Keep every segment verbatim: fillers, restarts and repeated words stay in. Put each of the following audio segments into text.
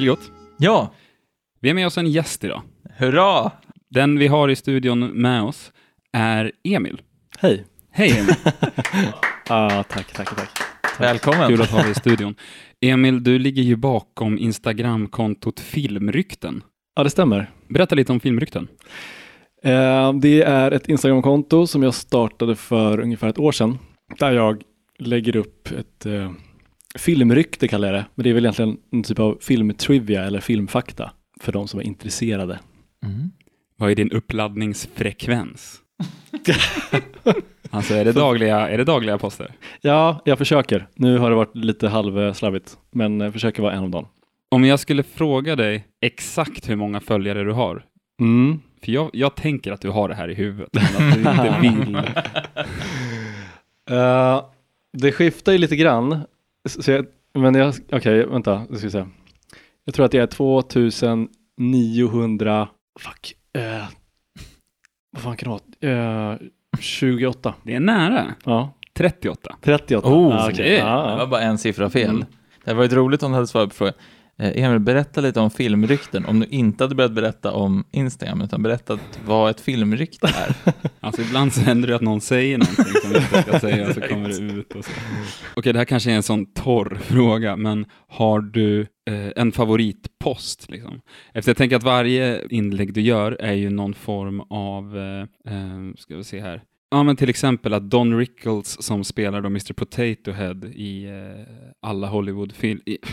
Vilgot? Ja. Vi är med oss en gäst idag. Hurra! Den vi har i studion med oss är Emil. Hej. Hej Emil. ah, tack, tack, tack. Välkommen. Kul att ha dig i studion. Emil, du ligger ju bakom Instagram-kontot Filmrykten. Ja, det stämmer. Berätta lite om Filmrykten. Eh, det är ett Instagram-konto som jag startade för ungefär ett år sedan. Där jag lägger upp ett eh, filmrykte, kallar jag det. Men det är väl egentligen en typ av filmtrivia eller filmfakta för de som är intresserade. Mm. Vad är din uppladdningsfrekvens? Alltså är det dagliga, är det dagliga poster? Ja, jag försöker. Nu har det varit lite halvslarvigt, men jag försöker vara en om dagen. Om jag skulle fråga dig exakt hur många följare du har. Mm. För jag, jag tänker att du har det här i huvudet, men att du inte vill. uh, det skiftar ju lite grann. Så jag, men jag, okej, okay, vänta. Jag, ska säga. jag tror att det är tvåtusenniohundra... Fuck. Uh, vad fan kan det vara? Uh, tjugoåtta. Det är nära. Ja. trettioåtta. trettioåtta. Oh, ah, okay. ah, ah, det var bara en siffra fel. Mm. Det var ju roligt om du hade svarat på frågan. Eh, Emil, berätta lite om filmrykten. Om du inte hade börjat berätta om Instagram, utan berättat vad ett filmrykte är. Alltså ibland så händer det att någon säger någonting som inte ska säga och så kommer det ut. Och så. Okej, det här kanske är en sån torr fråga, men har du eh, en favoritpost? Liksom? Efter jag tänker att varje inlägg du gör är ju någon form av, eh, eh, ska vi se här. Ja, men till exempel att Don Rickles som spelar då mister Potato Head i eh, alla Hollywood-film... I...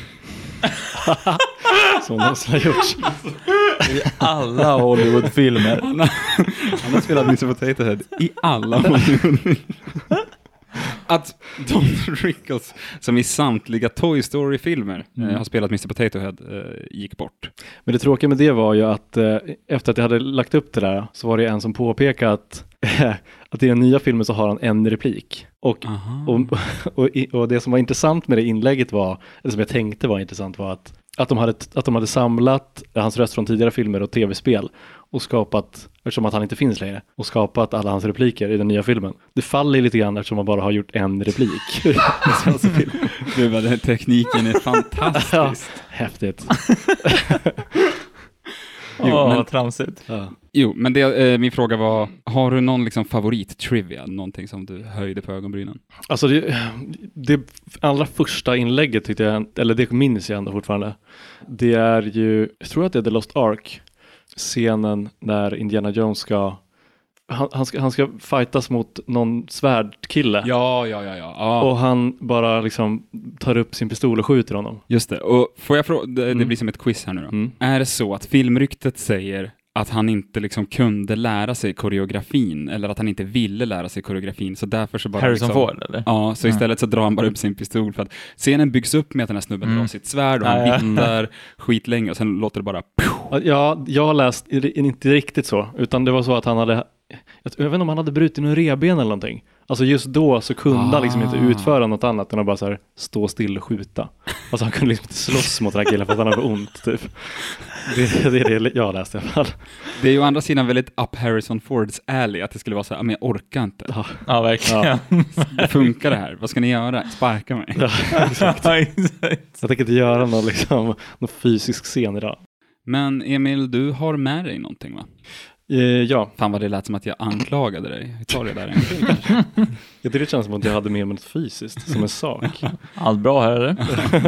Som någonsin har gjorts. I alla Hollywood-filmer. Han har, han har spelat mister Potato Head i alla Hollywood-filmer. Att Don Rickles, som i samtliga Toy Story-filmer mm. eh, har spelat mister Potato Head, eh, gick bort. Men det tråkiga med det var ju att eh, efter att jag hade lagt upp det där så var det en som påpekade att, eh, att i den nya filmen så har han en replik. Och, och, och, och det som var intressant med det inlägget var, eller som jag tänkte var intressant, var att, att, de, hade, att de hade samlat hans röst från tidigare filmer och tv-spel och skapat, eftersom att han inte finns längre, och skapat alla hans repliker i den nya filmen. Det faller lite grann eftersom man bara har gjort en replik. Gud vad den tekniken är fantastisk. Ja, häftigt. Jo, oh, men, vad tramsigt. Ja. Jo, men det, eh, min fråga var, har du någon liksom favorit-trivia? Någonting som du höjde på ögonbrynen? Alltså det, det allra första inlägget tyckte jag, eller det minns jag ändå fortfarande. Det är ju, jag tror att det är The Lost Ark. Scenen när Indiana Jones ska han, han ska han ska fightas mot någon svärdkille. Ja, ja, ja, ja. Ah. Och han bara liksom tar upp sin pistol och skjuter honom. Just det. Och får jag fråga, det, mm. det blir som ett quiz här nu då. Mm. Är det så att filmryktet säger att han inte liksom kunde lära sig koreografin, eller att han inte ville lära sig koreografin, så därför så bara Harrison liksom, Ford, eller? Ja, så istället så drar han bara upp sin pistol, för att scenen byggs upp med att den här snubben mm. drar sitt svärd och han ja, ja. vittar skitlänge och sen låter det bara... Ja, jag har läst inte riktigt så, utan det var så att han hade, jag vet inte om han hade brutit någon reben eller någonting. Alltså just då så kunde ah. han liksom inte utföra något annat än att bara så här stå still och skjuta. Alltså han kunde liksom inte slåss mot den här killen för att han hade ont typ. Det, det är det jag läste i alla fall. Det är ju å andra sidan väldigt up Harrison Fords alley att det skulle vara så här, men jag orkar inte. Ja, ja verkligen. Ja. Det funkar det här. Vad ska ni göra? Sparka mig. Ja, exakt. Jag tänker inte göra någon, liksom, någon fysisk scen idag. Men Emil, du har med dig någonting, va? Eh, ja. Fan vad det lät som att jag anklagade dig. Vi tar det där en gång kanske. Jag tycker det känns som att jag hade med mig något fysiskt som en sak. Allt bra här, eller?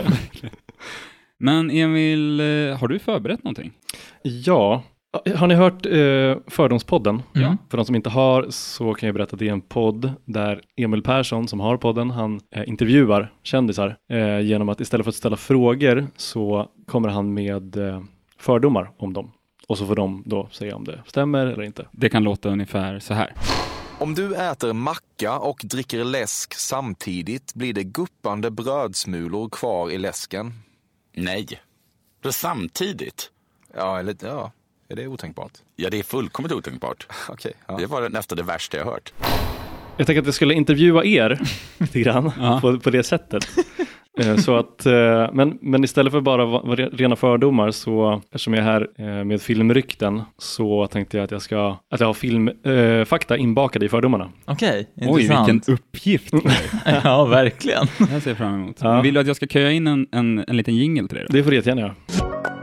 Men Emil, har du förberett någonting? Ja. Har ni hört eh, Fördomspodden? Mm. För de som inte har så kan jag berätta att det är en podd där Emil Persson som har podden, han eh, intervjuar kändisar eh, genom att istället för att ställa frågor så kommer han med eh, fördomar om dem. Och så får de då säga om det stämmer eller inte. Det kan låta ungefär så här. Om du äter macka och dricker läsk samtidigt blir det guppande brödsmulor kvar i läsken. Nej. Det samtidigt? Ja, eller ja. Är det otänkbart? Ja, det är fullkomligt otänkbart. Okej. Ja. Det var nästan det värsta jag hört. Jag tänker att jag skulle intervjua er lite grann på, på det sättet. Så att, men, men istället för bara vara rena fördomar, så eftersom jag är här med filmrykten, så tänkte jag att jag ska att jag har filmfakta äh, inbakade i fördomarna. Okej, okay, intressant. Oj, vilken uppgift. Ja, verkligen. Jag ser fram emot. Ja. Vill du att jag ska köja in en, en, en liten jingle till dig då? Det får det jättegärna göra.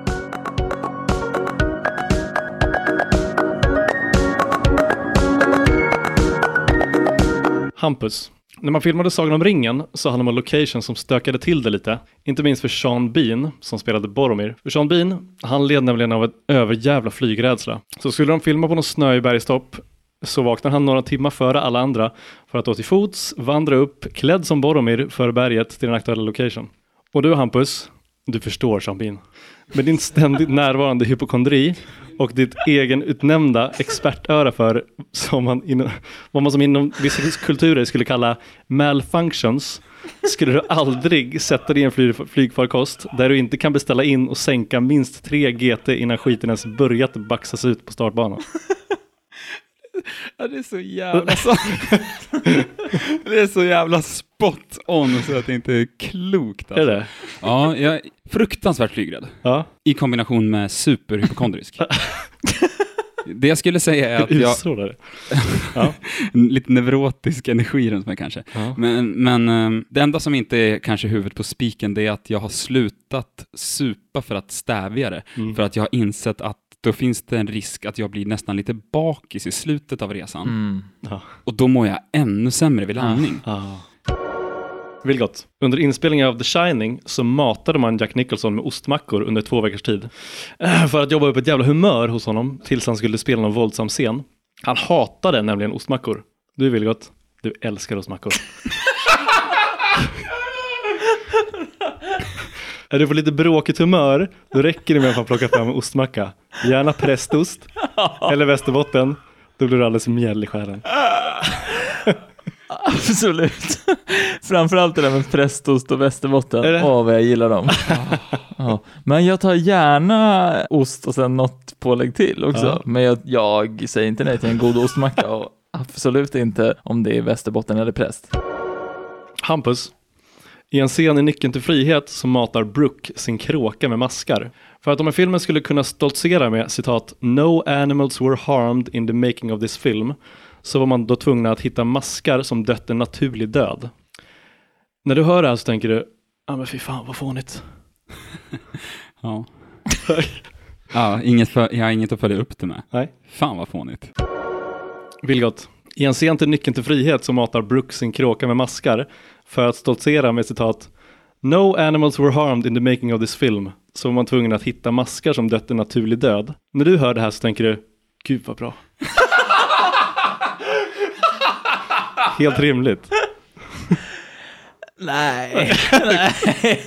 Hampus. När man filmade Sagan om ringen så hade man location som stökade till det lite. Inte minst för Sean Bean som spelade Boromir. För Sean Bean, han led nämligen av ett överjävla flygrädsla. Så skulle de filma på någon snöig bergstopp så vaknade han några timmar före alla andra för att gå till fots, vandra upp, klädd som Boromir för berget till den aktuella location. Och du Hampus, du förstår Sean Bean. Med din ständigt närvarande hypokondri och ditt egen utnämnda expertöra för som man inom, vad man som inom vissa kulturer skulle kalla malfunctions, skulle du aldrig sätta dig i en flyg, flygfarkost där du inte kan beställa in och sänka minst tre G T innan skiten ens börjat baxas ut på startbanan. Ja, det är så jävla så. Det är så jävla spot on så att det inte är klokt. Alltså. Är det? Ja, jag är fruktansvärt flygrädd. Ja. I kombination med superhypokondrisk. Det jag skulle säga är att jag... Utstrålare. Ja. Lite neurotisk energi runt mig kanske. Ja. Men, men um, det enda som inte är kanske huvudet på spiken, det är att jag har slutat supa för att stävja det. Mm. För att jag har insett att då finns det en risk att jag blir nästan lite bakis i slutet av resan. Mm. Ja. Och då mår jag ännu sämre vid landning. Ja. Vilgot. Under inspelningen av The Shining så matade man Jack Nicholson med ostmackor under två veckors tid. För att jobba upp ett jävla humör hos honom tills han skulle spela någon våldsam scen. Han hatade nämligen ostmackor. Du Vilgot, du älskar ostmackor. Är du på lite bråkigt humör, då räcker det med att man plockar fram en ostmacka. Gärna prästost eller Västerbotten. Då blir du alldeles mjäll i själen. Absolut. Framförallt det där med prästost och Västerbotten. Åh, vad jag gillar dem. Ja. Men jag tar gärna ost och sen något pålägg till också. Ja. Men jag, jag säger inte nej till en god ostmacka och absolut inte om det är Västerbotten eller präst. Hampus. I en scen i Nyckeln till frihet så matar Brooke sin kråka med maskar. För att om en filmen skulle kunna stoltsera med citat "No animals were harmed in the making of this film" så var man då tvungna att hitta maskar som dött en naturlig död. När du hör det här så tänker du, ja ah, men fy fan vad fånigt. Ja. Ja, inget för, jag har inget att följa upp det med. Nej. Fan vad fånigt. Vilgot. I en scen till Nyckeln till frihet så matar Brooke sin kråka med maskar för att stoltsera med citat "No animals were harmed in the making of this film" så var man tvungen att hitta maskar som dött en naturlig död. När du hör det här så tänker du, gud vad bra. Helt rimligt. Nej. Nej.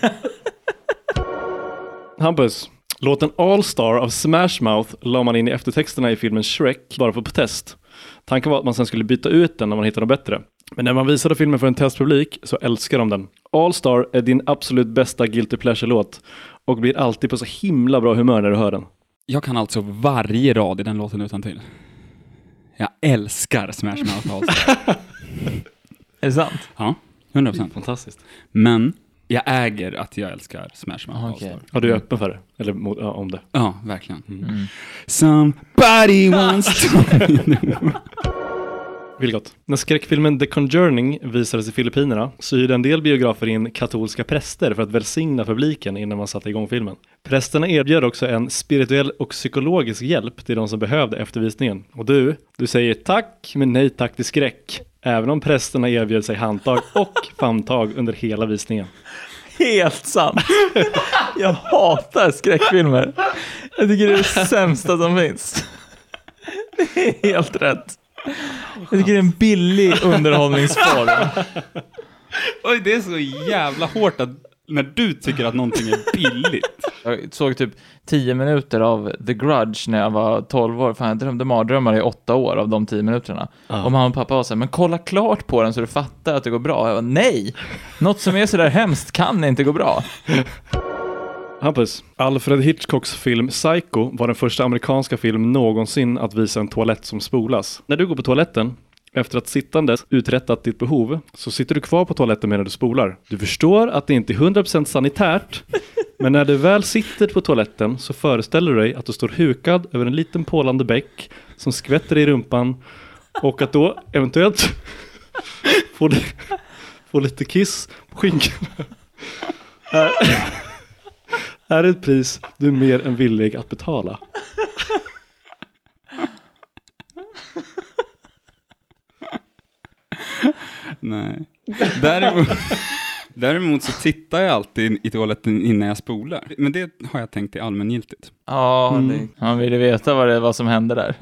Hampus, låten All Star av Smash Mouth la man in i eftertexterna i filmen Shrek bara för protest. Tanken var att man sen skulle byta ut den när man hittade något bättre. Men när man visade filmen för en testpublik så älskar de den. All Star är din absolut bästa Guilty Pleasure-låt och blir alltid på så himla bra humör när du hör den. Jag kan alltså varje rad i den låten utan till. Jag älskar Smash Mouth All Star. Är det sant? Ja, hundra procent. Fantastiskt. Men jag äger att jag älskar Smash Mouth All Okay. Star. Ja, du är öppen för det? Eller mot, ja, om det? Ja, verkligen. Mm. Somebody wants to... Vilgot. När skräckfilmen The Conjuring visades i Filippinerna så hyrde en del biografer in katolska präster för att välsigna publiken innan man satte igång filmen. Prästerna erbjöd också en spirituell och psykologisk hjälp till de som behövde efter visningen. Och du, du säger tack men nej tack till skräck. Även om prästerna erbjöd sig handtag och famntag under hela visningen. Helt sant. Jag hatar skräckfilmer. Jag tycker det är det sämsta som finns. Det är helt rätt. Jag tycker det är en billig underhållningsform. Oj, det är så jävla hårt att när du tycker att någonting är billigt. Jag såg typ tio minuter av The Grudge när jag var tolv år. Fan, jag drömde mardrömmar i åtta år av de tio minuterna. Ja. Och mamma och pappa var så här, men kolla klart på den så du fattar att det går bra. Jag var nej, något som är så där hemskt kan inte gå bra. Hampus, Alfred Hitchcocks film Psycho var den första amerikanska film någonsin att visa en toalett som spolas. När du går på toaletten, efter att sittandes uträttat ditt behov, så sitter du kvar på toaletten medan du spolar. Du förstår att det inte är hundra procent sanitärt, men när du väl sitter på toaletten så föreställer du dig att du står hukad över en liten pålande bäck som skvätter i rumpan och att då eventuellt få, li- få lite kiss på skinkan. Här är ett pris du är mer än villig att betala. Nej. Däremot, däremot så tittar jag alltid i toaletten innan jag spolar. Men det har jag tänkt är allmängiltigt. Ja, mm. det, man ville veta vad det var som hände där.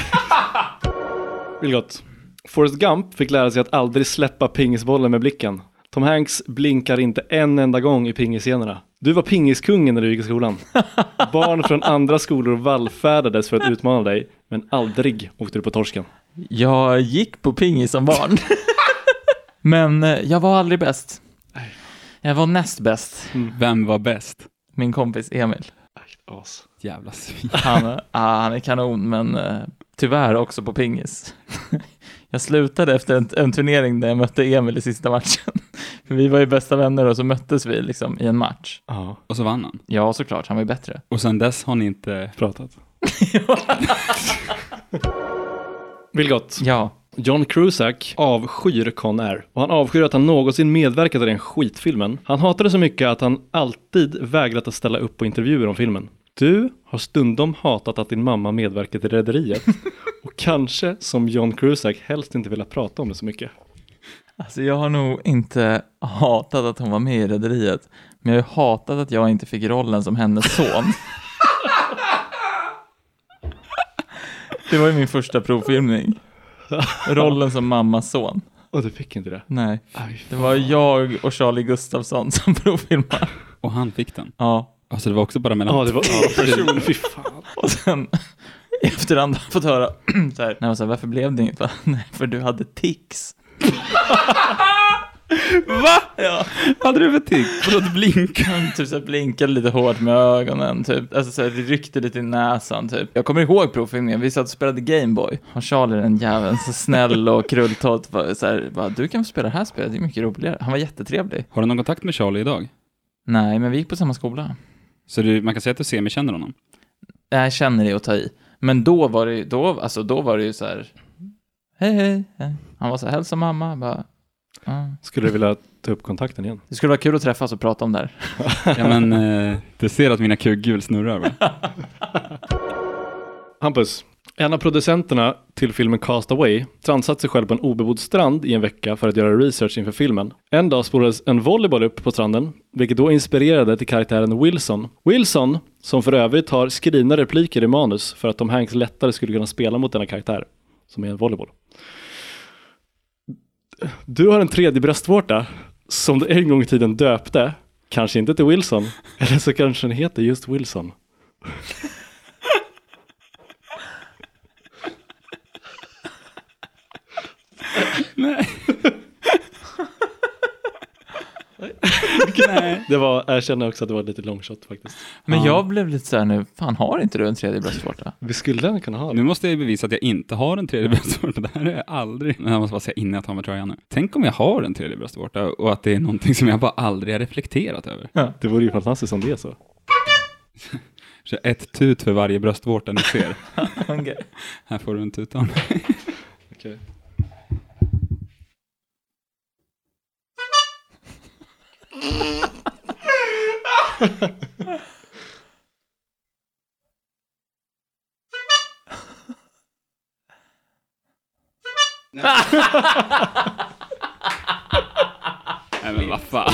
Vilgot. Forrest Gump fick lära sig att aldrig släppa pingisbollen med blicken. Tom Hanks blinkar inte en enda gång i pingisscenerna. Du var pingiskungen när du gick i skolan. Barn från andra skolor vallfärdades för att utmana dig, men aldrig åkte du på torsken. Jag gick på pingis som barn. Men jag var aldrig bäst. Jag var näst bäst. Mm. Vem var bäst? Min kompis Emil. As. Jävla svin. Han, uh, han är kanon, men uh, tyvärr också på pingis. Jag slutade efter en, en turnering där jag mötte Emil i sista matchen. För vi var ju bästa vänner och så möttes vi liksom i en match. Ja. Och så vann han? Ja, såklart. Han var ju bättre. Och sen dess har ni inte pratat? Vilgot. Ja. John Cusack avskyr Con Air. Och han avskyr att han någonsin medverkat i den skitfilmen. Han hatade så mycket att han alltid vägrat att ställa upp på intervjuer om filmen. Du har stundom hatat att din mamma medverkat i Rederiet. Och kanske som John Cusack helst inte vill prata om det så mycket. Alltså jag har nog inte hatat att hon var med i Rederiet. Men jag har hatat att jag inte fick rollen som hennes son. Det var ju min första provfilmning. Rollen som mammas son. Och du fick inte det? Nej. Det var jag och Charlie Gustafsson som provfilmade. Och han fick den? Ja. Alltså det var också bara mellan... Ja, det var ja, person. Fy fan. Och sen efterhand har jag fått höra så här, nej, så här, varför blev det inget? Va? Nej, för du hade tics. Va? Ja. Hade du för tics? För att blinka? Typ så här, blinkade lite hårt med ögonen typ. Alltså så här, det ryckte lite i näsan typ. Jag kommer ihåg provfilmningen. Vi satt och spelade Gameboy. Och Charlie, den jäveln, så snäll och krulltott, så här, bara, du kan få spela det här spelet, det är mycket roligare. Han var jättetrevlig. Har du någon kontakt med Charlie idag? Nej, men vi gick på samma skola. Så du, man kan säga att du ser mig känner honom? Jag känner det att ta i. Men då var det, då, alltså då var det ju så här, hej hej. hej. Han var så här, hälsa mamma. Bara, uh. Skulle du vilja ta upp kontakten igen? Det skulle vara kul att träffas och prata om det här. Ja men, eh, du ser att mina kugghjul snurrar va? Hampus, en av producenterna till filmen Cast Away transat sig själv på en obebodd strand i en vecka för att göra research inför filmen. En dag spolades en volleyboll upp på stranden, vilket då inspirerade till karaktären Wilson. Wilson, som för övrigt har skrivna repliker i manus för att Tom Hanks lättare skulle kunna spela mot denna karaktär, som är en volleyboll. Du har en tredje bröstvårta som du en gång i tiden döpte, kanske inte till Wilson, eller så kanske den heter just Wilson. Nej. Nej. Det var, jag känner också att det var lite long shot faktiskt. Men ja. jag blev lite så här nu, fan har inte du en tredje bröstvårta? Vi skulle kunna ha det. Nu måste jag bevisa att jag inte har en tredje bröstvårta. Det här är jag aldrig. Men jag måste bara säga innan jag tar med tröjan nu. Tänk om jag har en tredje bröstvårta och att det är någonting som jag bara aldrig har reflekterat över. Ja. Det vore ju fantastiskt om det är så. Så ett tut för varje bröstvårta ni ser. Okay. Här får du en tut av mig. Okej. Nej men vad fan.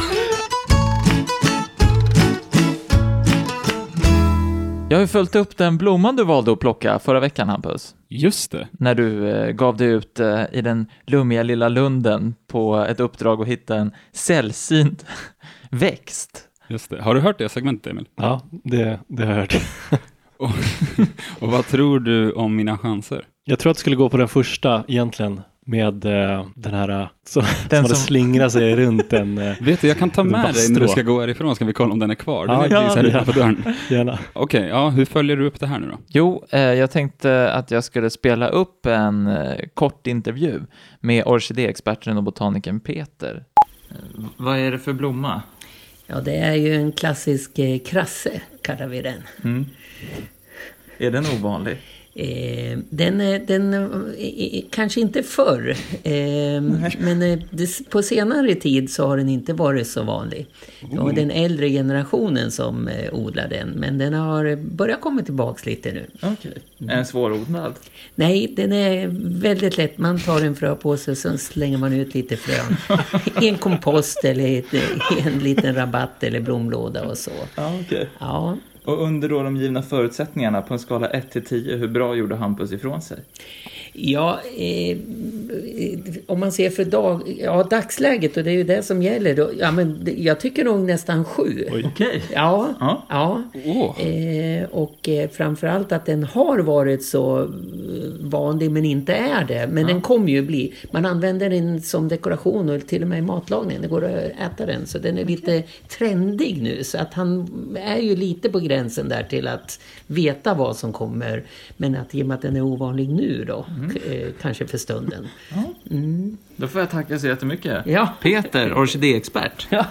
Jag har ju följt upp den blomman du valde att plocka förra veckan, Hampus. Just det. När du eh, gav dig ut eh, i den lummiga lilla lunden på ett uppdrag att hitta en sällsynt växt. Just det. Har du hört det segmentet, Emil? Ja, det, det har jag hört. och, och vad tror du om mina chanser? Jag tror att det skulle gå på den första egentligen. Med uh, den här så, den som, som... slingrar sig runt en uh, Vet du, jag kan ta med dig när du ska gå härifrån. Ska vi kolla om den är kvar? Den ja, är ja, här ja. på dörren. Gärna. Okej, okay, ja, hur följer du upp det här nu då? Jo, eh, jag tänkte att jag skulle spela upp en eh, kort intervju med orkidéexperten och botanikern Peter. Eh, vad är det för blomma? Ja, det är ju en klassisk eh, krasse, kallar vi den. Mm. Är den ovanlig? Eh, den, den eh, kanske inte förr, eh, men eh, det, på senare tid så har den inte varit så vanlig. Det var den äldre generationen som eh, odlar den, men den har börjat komma tillbaka lite nu. Okej. Okay. Mm. Är den svårodlad? Nej, den är väldigt lätt. Man tar en frö på sig och så slänger man ut lite frön. I en kompost eller ett, en liten rabatt eller blomlåda och så. Ja, okej. Okay. Ja. Och under då de givna förutsättningarna på en skala ett till tio, hur bra gjorde Hampus ifrån sig? Ja, eh, om man ser för dag, ja, dagsläget, och det är ju det som gäller då, ja, men jag tycker nog nästan sju. Okej. Okay. Ja, ja. ja. Oh. Eh, och eh, framförallt att den har varit så vanlig men inte är det. Men ja. Den kommer ju bli, man använder den som dekoration och till och med i matlagningen, det går att äta den. Så den är lite trendig nu, så att han är ju lite på gränsen där till att veta vad som kommer. Men att i och med att den är ovanlig nu då, mm. eh, kanske för stunden. Ja. Mm. Då får jag tacka så jättemycket. Ja. Peter, orkidéexpert. Ja.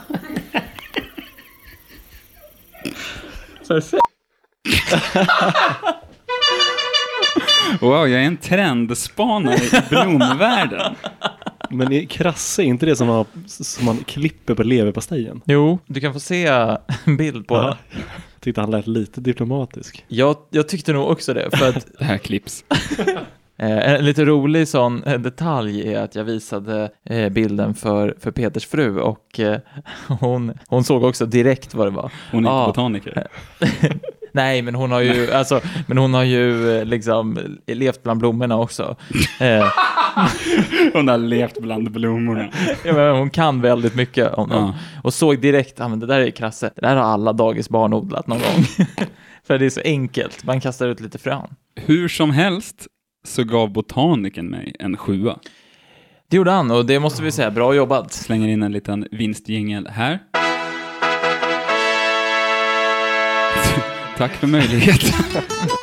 Perfekt. Wow, jag är en trendspanare i blomvärlden. Men är krasse inte det som man, som man klipper på leverpastejen? Jo, du kan få se en bild på det. Jag tyckte han lät lite diplomatisk. Jag, jag tyckte nog också det. För att det här klipps. En lite rolig sån detalj är att jag visade bilden för, för Peters fru och hon, hon såg också direkt vad det var. Hon är ah. inte botaniker. Nej, men hon har ju alltså, men hon har ju liksom levt bland blommorna också. Hon har levt bland blommorna. Ja, men hon kan väldigt mycket om dem. Ja. Och såg direkt, ah, men det där är krasse. Det där har alla dagisbarn odlat någon gång. För det är så enkelt. Man kastar ut lite frön. Hur som helst så gav botaniken mig en sjua. Det gjorde han, och det måste vi säga, bra jobbat. Slänger in en liten vinstjingel här. Tack för möjligheten.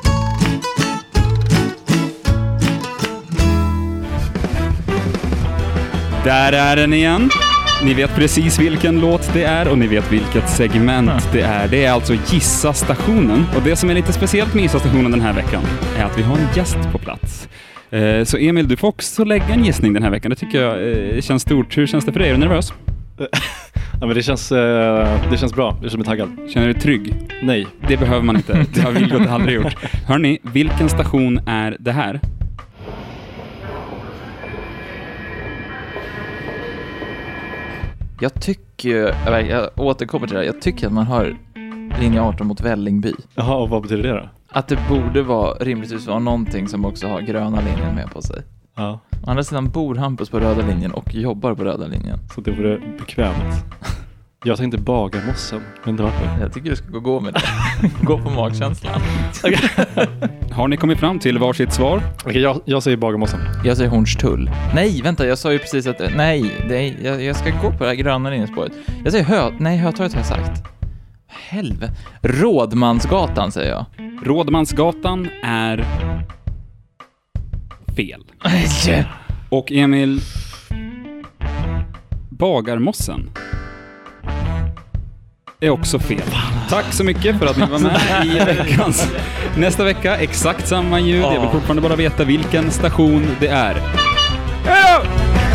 Där är den igen. Ni vet precis vilken låt det är och ni vet vilket segment det är. Det är alltså Gissa-stationen. Och det som är lite speciellt med Gissa-stationen den här veckan är att vi har en gäst på plats. Så Emil, du får också lägga en gissning den här veckan. Det tycker jag känns stort. Hur känns det för dig? Är du nervös? Ja, men det känns, det känns bra. Jag känner mig taggad. Känner du trygg? Nej. Det behöver man inte. Det har Vilgot aldrig gjort. Hörrni, vilken station är det här? Jag tycker, jag återkommer till det här. Jag tycker att man hör linje arton mot Vällingby. Jaha, och vad betyder det då? Att det borde vara, rimligtvis vara någonting som också har gröna linjen med på sig. Ja. Å andra sidan bor Hampus på röda linjen och jobbar på röda linjen. Så det vore bekvämt. Jag tänkte Bagarmossen, men det var det. Jag tycker du ska gå med det. Gå på magkänslan. Har ni kommit fram till varsitt svar? Okej, okay, jag, jag säger Bagarmossen. Jag säger Hornstull. Nej, vänta, jag sa ju precis att nej, det är, jag, jag ska gå på det här gröna linjespåret. Jag säger Hö, nej, Hötorget har jag sagt. Helvete. Rådmansgatan säger jag. Rådmansgatan är fel. Och Emil, Bagarmossen är också fel. Tack så mycket för att ni var med i veckans. Nästa vecka, exakt samma ljud. Jag vill fortfarande bara veta vilken station det är. Hej då!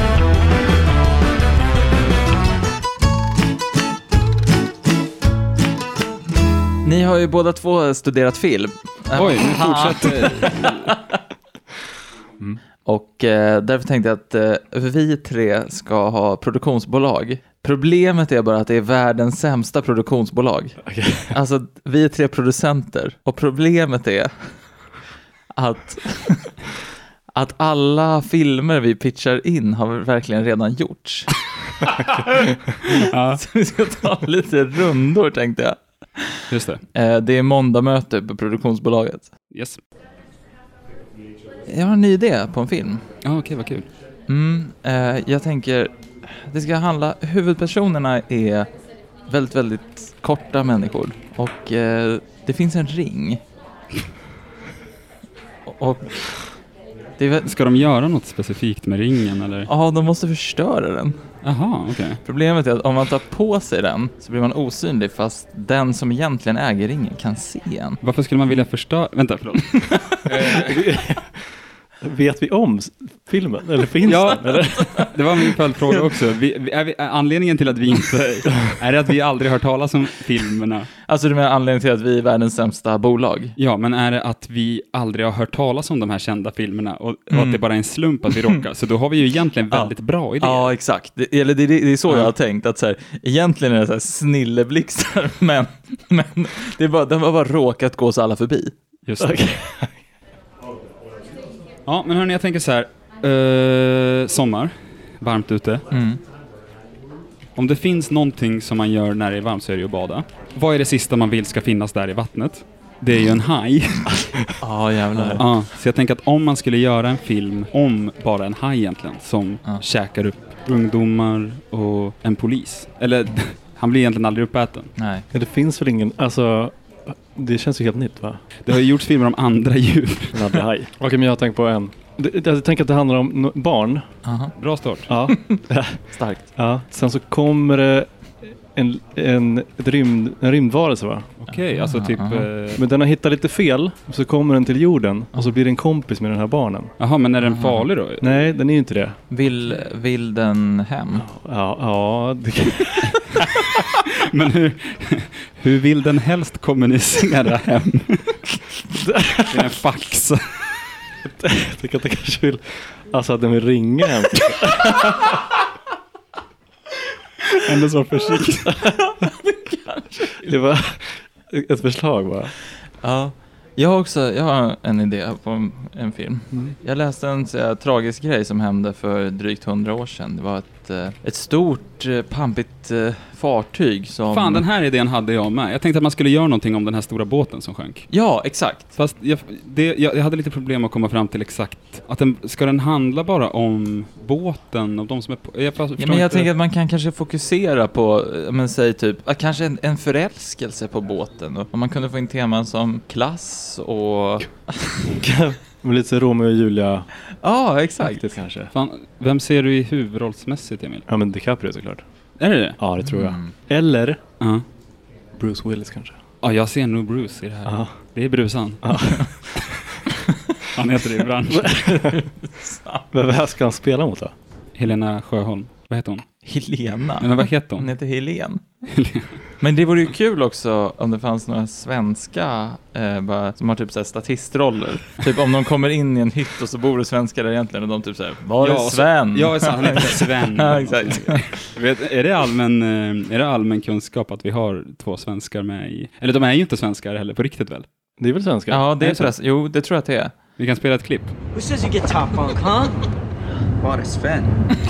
Ni har ju båda två studerat film. Oj, nu fortsätter. Mm. Och eh, därför tänkte jag att eh, vi tre ska ha produktionsbolag. Problemet är bara att det är världens sämsta produktionsbolag. Okay. Alltså, vi är tre producenter. Och problemet är att, att alla filmer vi pitchar in har verkligen redan gjorts. Ja. Så vi ska ta lite rundor, tänkte jag. Just det. Eh, det är måndagmöte på produktionsbolaget. Yes. Jag har en ny idé på en film. Ja, ah, okej, okay, vad kul. Mm, eh, jag tänker, det ska handla, huvudpersonerna är väldigt, väldigt korta människor. Och eh, det finns en ring. Och Det är väl... Ska de göra något specifikt med ringen eller? Ja, de måste förstöra den. Jaha, okej. Okay. Problemet är att om man tar på sig den så blir man osynlig fast den som egentligen äger ringen kan se en. Varför skulle man vilja förstöra... Vänta, förlåt. Vet vi om filmen? Eller finns ja, den? Eller? Det var min följdfråga också. Vi, vi, är vi, är anledningen till att vi inte... Är det att vi aldrig hört talas om filmerna? Alltså du menar anledningen till att vi är världens sämsta bolag? Ja, men är det att vi aldrig har hört talas om de här kända filmerna och, mm. och att det bara är en slump att vi rockar? Så då har vi ju egentligen väldigt ja. bra idéer. Ja, exakt. Det, eller det, det är så ja. jag har tänkt. Att så här, egentligen är det så här snilleblixtar, men, men det är bara, de har bara råkat gå så alla förbi. Just det. Okay. Ja, men hörni, jag tänker så här. Eh, sommar, varmt ute. Mm. Om det finns någonting som man gör när det är varmt så är det ju att bada. Vad är det sista man vill ska finnas där i vattnet? Det är ju en haj. Ja, jävlar. Ja, så jag tänker att om man skulle göra en film om bara en haj egentligen, som ja. käkar upp ungdomar och en polis. Eller, han blir egentligen aldrig uppäten. Nej. Ja, det finns väl ingen, alltså... Det känns ju helt nytt, va? Det har ju gjorts filmer om andra djur. Okej, okay, men jag har tänkt på en. Jag tänker att det handlar om no- barn. Aha. Bra start. Ja. Starkt. Ja. Sen så kommer det en, en, ett rymd, en rymdvarelse, va? Okej, okay, alltså typ... Eh... Men den har hittat lite fel, så kommer den till jorden och så blir det en kompis med den här barnen. Jaha, men är den farlig då? Nej, den är ju inte det. Vill, vill den hem? Ja, ja det kan... Men hur, hur vill den helst kommunicera hem? Det är en fax. Jag tycker att den kanske vill... Alltså att den vill ringa hem. Ändå så försiktigt. Det var ett förslag, va? Ja. Jag har också jag har en idé på en, en film. Mm. Jag läste en så här, tragisk grej som hände för drygt hundra år sedan. Det var ett, ett stort, pampigt fartyg som... Fan, den här idén hade jag med. Jag tänkte att man skulle göra någonting om den här stora båten som sjönk. Ja, exakt. Fast jag, det, jag, jag hade lite problem att komma fram till exakt... Att den, ska den handla bara om båten och de som är på... Jag, ja, men jag inte. tänker att man kan kanske fokusera på, men säg typ, kanske en, en förälskelse på båten. Och man kunde få in teman som klass och... Men lite så Romeo och Julia. Ja, exakt. Aktigt, kanske. Fan, vem ser du i huvudrollsmässigt, Emil? Ja, men DiCaprio såklart. Är det det? Ja, det tror jag. Mm. Eller uh. Bruce Willis kanske. Ja, jag ser nog Bruce i det här. Uh. Det är Brusan. Uh. Han heter det i branschen. Men vad ska han spela mot då? Helena Sjöholm. Vad heter hon? Helena. Men vad heter hon? Hon heter Helen. Men det vore ju kul också om det fanns några svenska eh, bara, som har typ så här statistroller. Typ om de kommer in i en hytt och så bor det svenskar där egentligen och de typ så här, var ja, är Sven? Så, ja, så han heter Sven. Ja, exakt. Vet, är, det allmän, är det allmän kunskap att vi har två svenskar med i... Eller de är ju inte svenskar heller, på riktigt väl? Det är väl svenskar? Ja, det är förresten. Jo, det tror jag att det är. Vi kan spela ett klipp. Who says you get top bunk, huh? Var är Sven?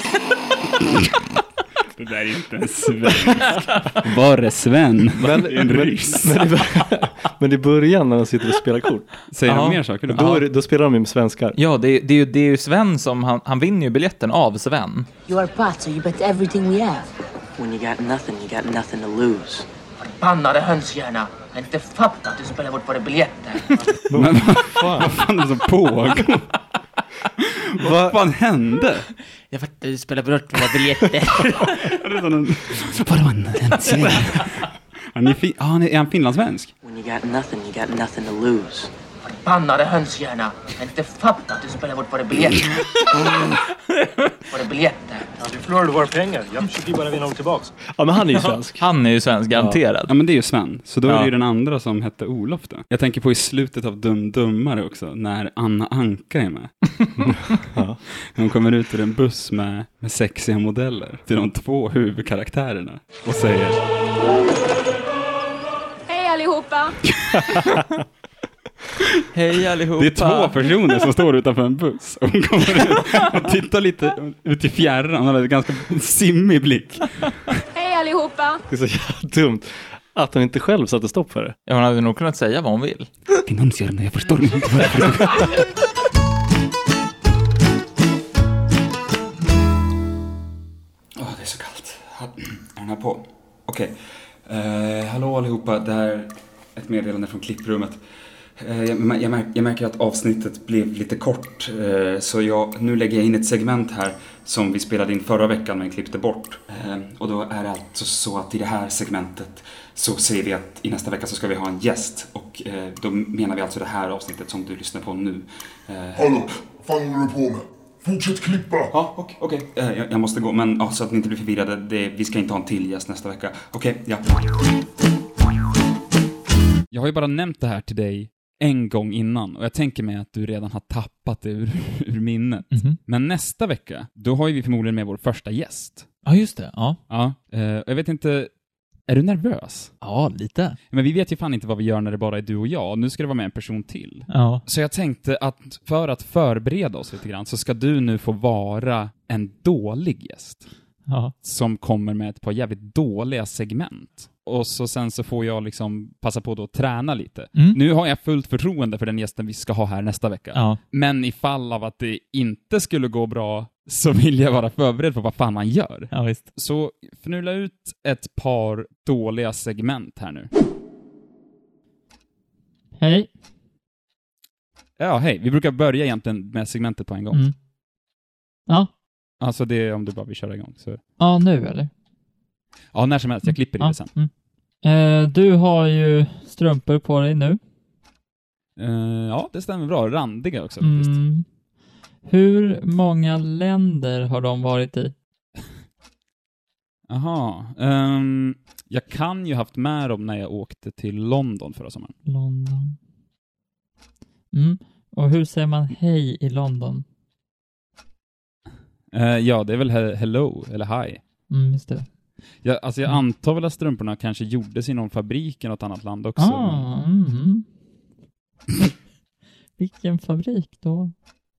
Det där är inte en svensk. Var är Sven? Men, en ryss. Men, men, men i början när de sitter och spelar kort. Säger de mer saker då? Då, är, då spelar de ju med svenskar. Ja, det, det, är ju, det är ju Sven som, han, han vinner ju biljetten av Sven. You are pot, so you bet everything we have. When you got nothing, you got nothing to lose. Förbannade hönshjärna. Inte fattat att du spelar bort våra biljetter. Men vad fan, vad fan är det som pågår? Vad fan hände? Jag fattar att du spelar bort våra biljetter. Han är, fi- ah, han är, är han finlandssvensk? When you got nothing, you got nothing to lose. Förbannade hönshjärna. Inte fattat att du spelar bort våra biljetter. Våra biljetter. Ja, du förlorade våra pengar. Jag försöker bara vinna dem tillbaks. Ja, men han är ju svensk. Han är ju svensk, garanterad. Ja, men det är ju Sven. Så då är det ja. ju den andra som hette Olof då. Jag tänker på i slutet av Dum Dummare också, när Anna Anka är med. Ja. Hon kommer ut ur en buss med, med sexiga modeller till de två huvudkaraktärerna och säger: hej allihopa! Hej allihopa. Det är två personer som står utanför en buss. Och hon kommer ut och tittar lite ut i fjärran. Hon har en ganska simmig blick. Hej allihopa. Det är så jävla dumt att hon inte själv satte stopp för det. Ja, hon hade nog kunnat säga vad hon vill. Finansiärerna, jag förstår inte vad det är. Åh, det är så kallt. Är den här på? Okej. Okay. Uh, hallå allihopa, det här är ett meddelande från klipprummet. Eh, jag, jag, märker, jag märker att avsnittet blev lite kort, eh, så jag, nu lägger jag in ett segment här som vi spelade in förra veckan men klippte bort. Eh, och då är det alltså så att i det här segmentet så säger vi att i nästa vecka så ska vi ha en gäst. Och eh, då menar vi alltså det här avsnittet som du lyssnar på nu. Eh, Hallå, vad fan håller du på med? Fortsätt klippa! Ja, okej. Okay, okay. eh, jag, jag måste gå, men ja, så att ni inte blir förvirrade. Det, vi ska inte ha en till gäst nästa vecka. Okej, okay, ja. Jag har ju bara nämnt det här till dig en gång innan och jag tänker mig att du redan har tappat det ur, ur minnet. Mm-hmm. Men nästa vecka, då har ju vi förmodligen med vår första gäst. Ja, just det. Ja. Ja, eh, jag vet inte, är du nervös? Ja, lite. Men vi vet ju fan inte vad vi gör när det bara är du och jag. Nu ska det vara med en person till. Ja. Så jag tänkte att för att förbereda oss lite grann så ska du nu få vara en dålig gäst. Ja. Som kommer med ett par jävligt dåliga segment. Och så sen så får jag liksom passa på då att träna lite. Mm. Nu har jag fullt förtroende för den gästen vi ska ha här nästa vecka. Ja. Men ifall av att det inte skulle gå bra så vill jag vara förberedd på vad fan man gör. Ja, visst. Så förnulla ut ett par dåliga segment här nu. Hej. Ja, hej. Vi brukar börja egentligen med segmentet på en gång. Mm. Ja. Alltså det är om du bara vill köra igång. Så. Ja, nu eller? Ja, när som helst. Jag klipper mm. det sen. Mm. Eh, du har ju strumpor på dig nu. Eh, ja, det stämmer bra. Randiga också faktiskt. Mm. Hur många länder har de varit i? Aha. Um, jag kan ju haft med dem när jag åkte till London förra sommaren. London. Mm. Och hur säger man hej i London? Uh, ja, det är väl he- hello eller hi. Mm, just det. Jag, alltså jag antar väl att strumporna kanske gjordes i någon fabrik i något annat land också. Ah, mm. Vilken fabrik då?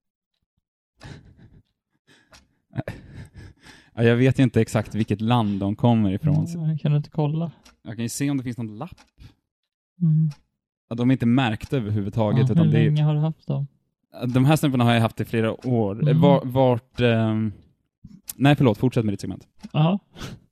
Ja, jag vet ju inte exakt vilket land de kommer ifrån. Ja, kan du inte kolla? Jag kan ju se om det finns någon lapp. Mm. Ja, de är inte märkta överhuvudtaget. Ja, utan hur det är... länge har du haft dem? De här strumporna har jag haft i flera år. Mm. Var, vart... Um... Nej, förlåt. Fortsätt med ditt segment. Ja.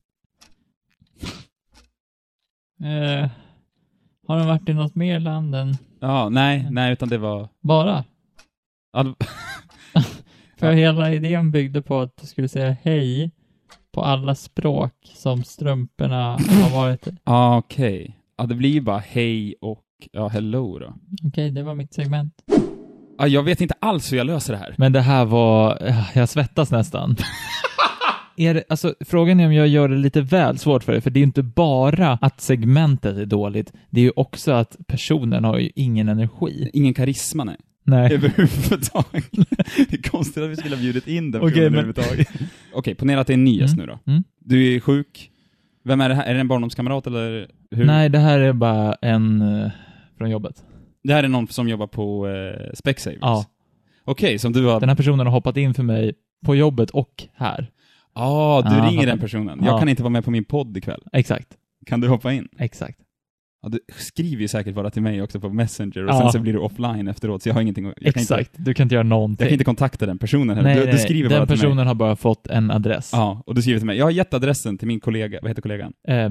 eh, har de varit i något mer land än... Ja, nej, nej, utan det var... Bara? Ja, det... För hela idén byggde på att du skulle säga hej på alla språk som strumporna har varit i. Ja, ah, okej. Okay. Ja, det blir ju bara hej och ja, hello då. Okej, okay, det var mitt segment. Ja, jag vet inte alls hur jag löser det här. Men det här var... Jag svettas nästan. Är det, alltså, frågan är om jag gör det lite väl svårt för dig, för det är ju inte bara att segmentet är dåligt, det är ju också att personen har ju ingen energi. Ingen karisma, nej. Nej. Överhuvudtaget. Det är konstigt att vi skulle ha bjudit in den okay, men... överhuvudtaget. Okej, okay, ponera att det är en ny gäst mm. nu då. Mm. Du är sjuk. Vem är det här? Är det en barndomskamrat eller hur? Nej, det här är bara en uh, från jobbet. Det här är någon som jobbar på uh, Specsavers? Ja. Okej, okay, som du har... Den här personen har hoppat in för mig på jobbet och här. Ja, ah, du ah, ringer den personen. Jag ah. kan inte vara med på min podd ikväll. Exakt. Kan du hoppa in? Exakt. Ja, du skriver ju säkert bara till mig också på Messenger och ja. sen så blir du offline efteråt, så jag har ingenting jag Exakt, kan inte, du kan inte göra någonting. Jag kan inte kontakta den personen. Nej, du, nej, du skriver den bara till personen mig. har bara fått en adress. Ja, och du skriver till mig. Jag har gett adressen till min kollega. Vad heter kollegan? Eh,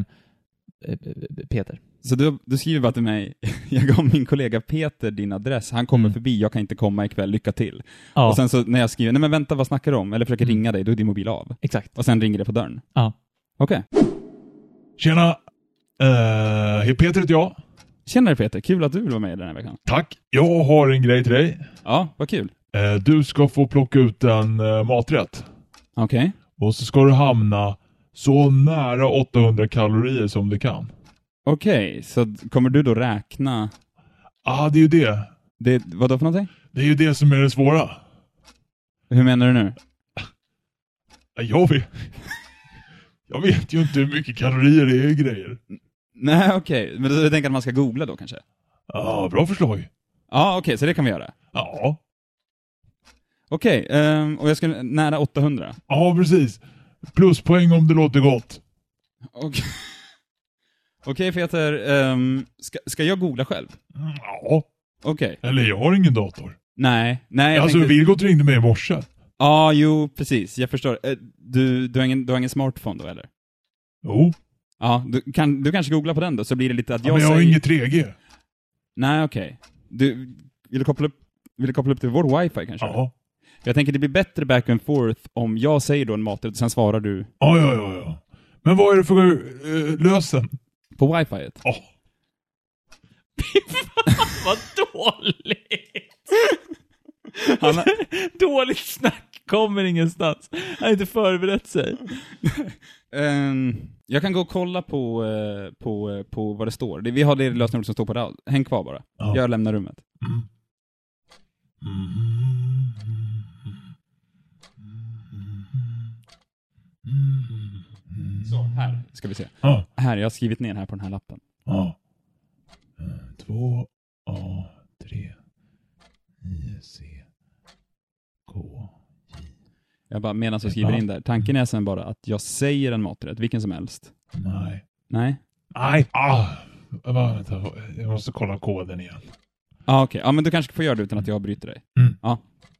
Peter. Så du, du skriver bara till mig. Jag gav min kollega Peter din adress. Han kommer mm. förbi. Jag kan inte komma ikväll. Lycka till. Ja. Och sen så när jag skriver, nej men vänta, vad snackar du om? Eller försöker mm. ringa dig, då är din mobil av. Exakt. Och sen ringer det på dörren. Ja. Okej. Okay. Tjena. Uh, Peter heter jag. Tjena Peter, kul att du vill vara med den här veckan. Tack. Jag har en grej till dig. Ja, vad kul. Uh, du ska få plocka ut en uh, maträtt. Okej. Okay. Och så ska du hamna så nära åttahundra kalorier som du kan. Okej, okay, så kommer du då räkna? Ja, ah, det är ju det. det. Vad då för någonting? Det är ju det som är det svåra. Hur menar du nu? Jag vet, jag vet ju inte hur mycket kalorier det är i grejer. Nej, okej. Okay. Men du tänker att man ska googla då kanske? Ja, ah, bra förslag. Ja, okej, okay, så det kan vi göra. Ja. Okej, okay, um, och jag ska nära åttahundra. Ja, precis. Pluspoäng om det låter gott. Okej. Okay. Okej, okay, Peter. Um, ska, ska jag googla själv? Ja. Okej. Okay. Eller jag har ingen dator. Nej, nej. Alltså, tänkte... Vilgot ringde mig i morse. Ja, ah, jo, precis. Jag förstår. Du, du, har ingen, du har ingen smartphone då, eller? Jo. Ja, du, kan, du kanske googla på den då, så blir det lite att ja, jag men jag säger... har inget tre G. Nej, okej. Okay. Du, vill du koppla upp, vill du koppla upp till vår wifi kanske? Ja. Jag tänker det blir bättre back and forth om jag säger då en maträtt och sen svarar du. Ja, ja, ja, ja. Men vad är det för uh, lösen? På wifiet? Ja. Oh. Vad dåligt! Han har... Dåligt snack kommer ingenstans. Han har inte förberett sig. um, jag kan gå och kolla på, uh, på, uh, på vad det står. Vi har det lösenordet som står på det. Häng kvar bara. Ja. Jag lämnar rummet. Mm. Mm. Mm. Så, här ska vi se. Ja. Här, jag har skrivit ner här på den här lappen. Ja. två A tre nio C K J. Jag bara medan jag skriver in där. Tanken är sen bara att jag säger en maträtt, vilken som helst. Nej. Nej? Nej. Ah. Vänta, jag måste kolla koden igen. Ah, okej. Okay. Ja, men du kanske får göra det utan att jag bryter dig. Mm. Ja.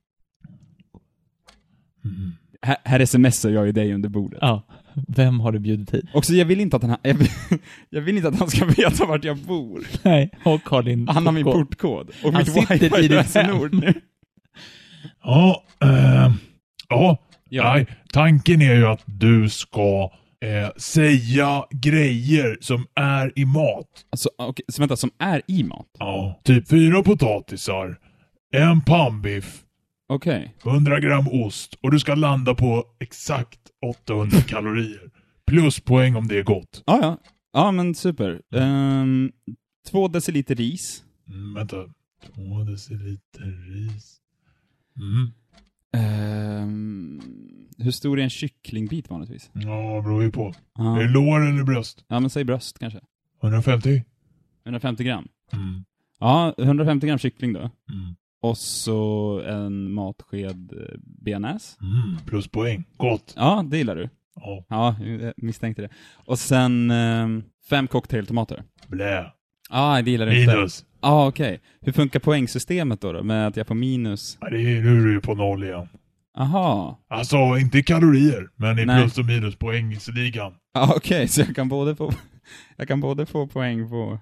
Mm. Här, här smsar jag ju dig under bordet. Ja. Vem har du bjudit hit? Också jag vill inte att han jag vill, jag vill inte att han ska veta vart jag bor. Nej, och har din Han har min portkod och han mitt wifi i lösenord nu. Ja, äh, ja. Ja. Nej, tanken är ju att du ska eh, säga grejer som är i mat. Alltså, okay, så vänta, som är i mat? Ja, typ fyra potatisar, en pannbiff, okej, okay. hundra gram ost och du ska landa på exakt åttahundra kalorier. Plus poäng om det är gott. Ja, ja. Ja, men super. Um, två deciliter ris. Mm, vänta. Två deciliter ris. Mm. Um, hur stor är en kycklingbit vanligtvis? Ja, beror ju på. Ah. Är det lår eller bröst? Ja, men säg bröst kanske. hundrafemtio? hundrafemtio gram. Mm. Ja, hundrafemtio gram kyckling då. Mm. Och så en matsked bearnaise. Mm, plus poäng. Gott. Ja, det gillar du. Ja. Ja, jag misstänkte det. Och sen um, fem cocktailtomater. Blä. Ja, ah, det gillar du inte. Minus. Ja, ah, okej. Okay. Hur funkar poängsystemet då, då? Med att jag får minus? Ja, det är, nu är du ju på noll igen. Aha. Alltså, inte kalorier, men i Nej. plus och minus poängsligan. Ja, ah, okej. Okay. Så jag kan både få jag kan både få poäng på...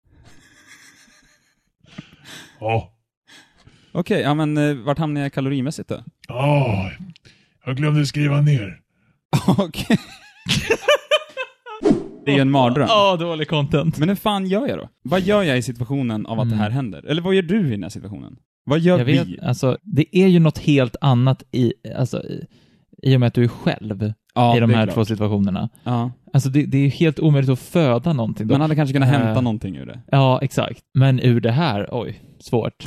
Ja. Okej, okay, ja men uh, vart hamnar jag kalorimässigt då? Ja, oh, jag glömde skriva ner. Okej. Det är ju en mardröm. Ja, oh, dålig content. Men hur fan gör jag då? Vad gör jag i situationen av att mm. det här händer? Eller vad gör du i den här situationen? Vad gör jag vi? Vet, alltså, det är ju något helt annat i, alltså, i, i och med att du är själv ja, i de här klart. två situationerna. Ja. Alltså det, det är helt omöjligt att föda någonting. Då. Man hade kanske kunnat hämta uh, någonting ur det. Ja, exakt. Men ur det här, oj, svårt.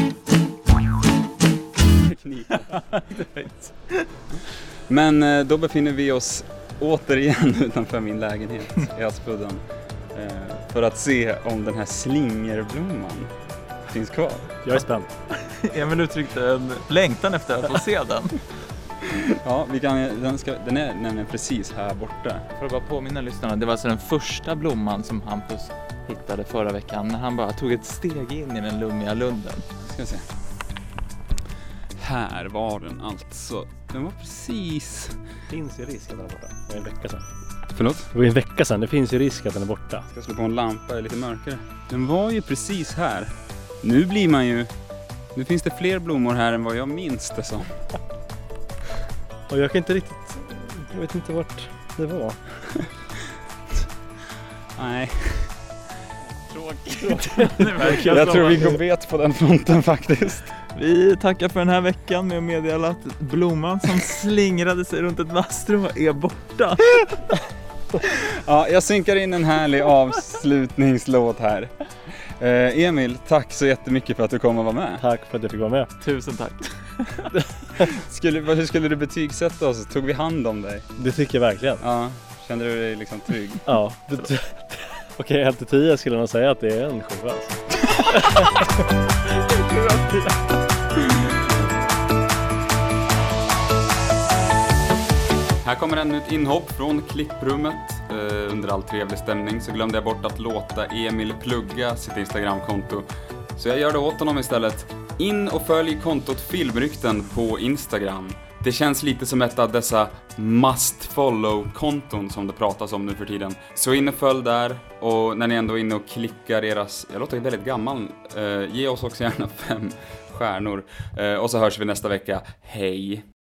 Men då befinner vi oss återigen utanför min lägenhet i Aspudden för att se om den här slingerblomman finns kvar. Jag är spänd. Emil uttryckte en längtan efter att få se den. Ja, vi kan, den, ska, den är nämligen precis här borta. För att bara påminna lyssnarna, det var alltså den första blomman som Hampus hittade förra veckan när han bara tog ett steg in i den lummiga lunden. Ska vi se. Här var den alltså. Den var precis... Det finns ju risk att den är borta. Det var en vecka sedan. Förlåt? Det var en vecka sedan. Det finns ju risk att den är borta. Ska jag slå på en lampa, är lite mörkare. Den var ju precis här. Nu blir man ju... Nu finns det fler blommor här än vad jag minns det som. Och jag kan inte riktigt... Jag vet inte vart det var. Nej. Tråkigt. Jag tror vi går bet på den fronten faktiskt. Vi tackar för den här veckan med att meddela att blomman som slingrade sig runt ett vasstrå är borta. Ja, jag synkar in en härlig avslutningslåt här. Eh, Emil, tack så jättemycket för att du kom och var med. Tack för att jag fick vara med. Tusen tack. skulle, hur skulle du betygsätta oss? Tog vi hand om dig? Det tycker jag verkligen. Ja, kände du dig liksom trygg? Ja. Okej, okay, helt till tio skulle jag nog säga att det är en sju alltså. Här kommer ännu ett inhopp från klipprummet. Uh, under all trevlig stämning så glömde jag bort att låta Emil plugga sitt Instagramkonto. Så jag gör det åt honom istället. In och följ kontot Filmrykten på Instagram. Det känns lite som ett av dessa must follow-konton som det pratas om nu för tiden. Så in och följ där, och när ni ändå är inne och klickar eras, jag låter väldigt gammal, eh, ge oss också gärna fem stjärnor. Eh, och så hörs vi nästa vecka. Hej!